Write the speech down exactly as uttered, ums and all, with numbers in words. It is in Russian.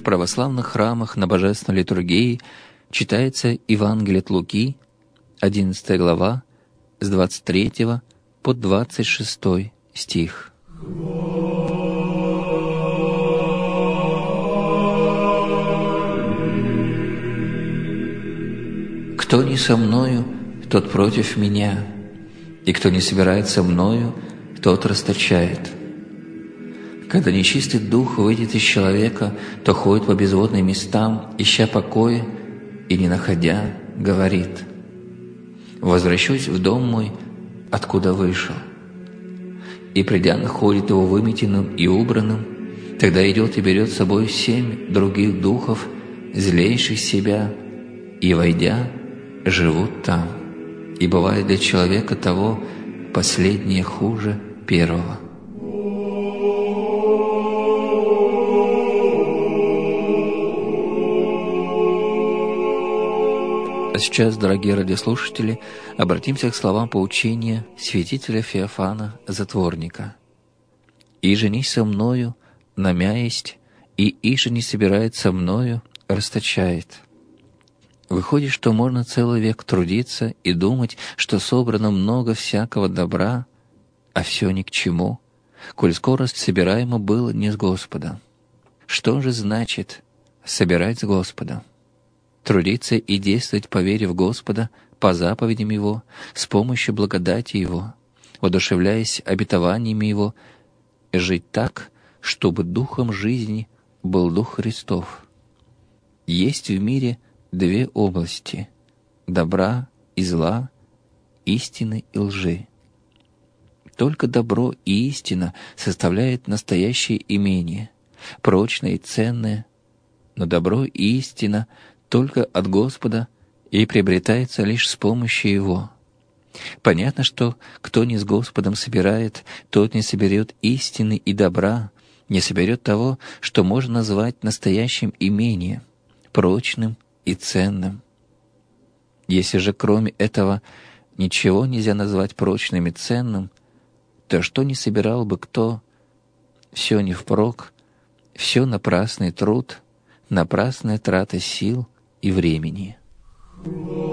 православных храмах на Божественной литургии читается Евангелие от Луки, одиннадцатая глава, с двадцать третьего по двадцать шестой стих. «Кто не со мною, тот против меня, и кто не собирает со мною, тот расточает. Когда нечистый дух выйдет из человека, то ходит по безводным местам, ища покоя, и, не находя, говорит: возвращусь в дом мой, откуда вышел. И, придя, находит его выметенным и убранным, тогда идет и берет с собой семь других духов, злейших себя, и, войдя, живут там. И бывает для человека того последнее хуже первого». А сейчас, дорогие радиослушатели, обратимся к словам поучения святителя Феофана Затворника. «Иже не со мною намяесть, и иже не собирает со мною, расточает». Выходит, что можно целый век трудиться и думать, что собрано много всякого добра, а все ни к чему, коль скорость собираемо было не с Господа. Что же значит собирать с Господа? Трудиться и действовать по вере в Господа, по заповедям Его, с помощью благодати Его, воодушевляясь обетованиями Его, и жить так, чтобы духом жизни был Дух Христов. Есть в мире две области — добра и зла, истины и лжи. Только добро и истина составляют настоящее имение, прочное и ценное, но добро и истина только от Господа и приобретается лишь с помощью Его. Понятно, что кто не с Господом собирает, тот не соберет истины и добра, не соберет того, что можно назвать настоящим имением, прочным и ценным. Если же кроме этого ничего нельзя назвать прочным и ценным, то что не собирал бы кто, все не впрок, все напрасный труд, напрасная трата сил и времени.